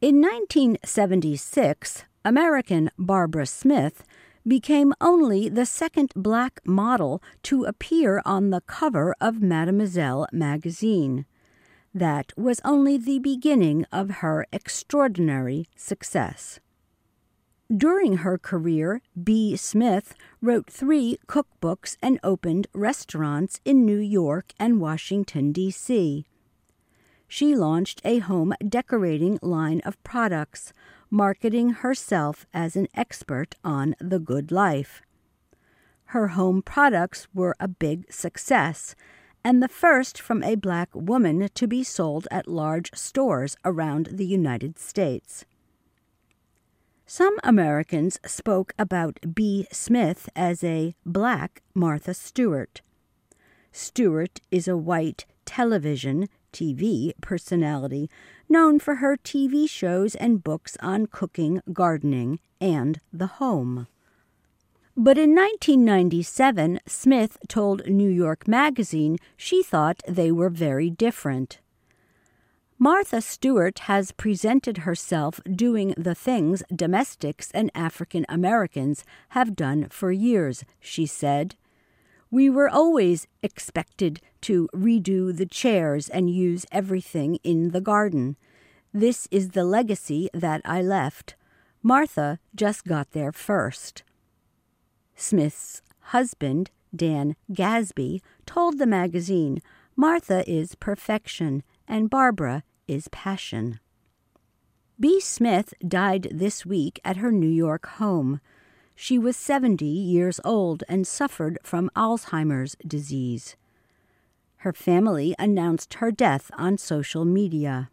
In 1976, American Barbara Smith became only the second black model to appear on the cover of Mademoiselle magazine. That was only the beginning of her extraordinary success. During her career, Bea Smith wrote 3 cookbooks and opened restaurants in New York and Washington, D.C. She launched a home decorating line of products, marketing herself as an expert on the good life. Her home products were a big success, and the first from a black woman to be sold at large stores around the United States. Some Americans spoke about Bea Smith as a black Martha Stewart. Stewart is a white television TV personality known for her TV shows and books on cooking, gardening, and the home. But in 1997, Smith told New York Magazine she thought they were very different. Martha Stewart has presented herself doing the things domestics and African Americans have done for years, she said. We were always expected to redo the chairs and use everything in the garden. This is the legacy that I left. Martha just got there first. Smith's husband, Dan Gasby, told the magazine, Martha is perfection and Barbara is passion. Bea Smith died this week at her New York home. She was 70 years old and suffered from Alzheimer's disease. Her family announced her death on social media.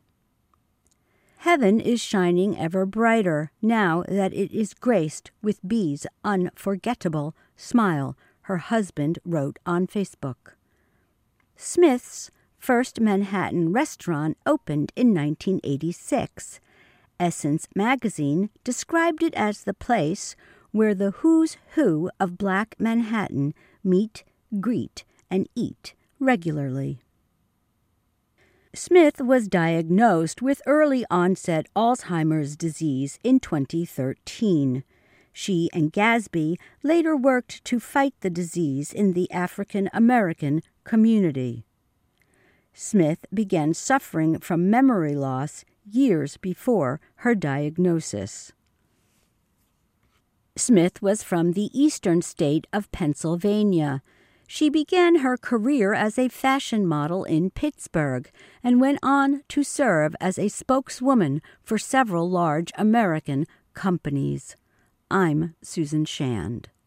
Heaven is shining ever brighter now that it is graced with Bea's unforgettable smile, her husband wrote on Facebook. Smith's first Manhattan restaurant opened in 1986. Essence magazine described it as the place where the who's who of Black Manhattan meet, greet, and eat regularly. Smith was diagnosed with early-onset Alzheimer's disease in 2013. She and Gasby later worked to fight the disease in the African American community. Smith began suffering from memory loss years before her diagnosis. Smith was from the eastern state of Pennsylvania. She began her career as a fashion model in Pittsburgh and went on to serve as a spokeswoman for several large American companies. I'm Susan Shand.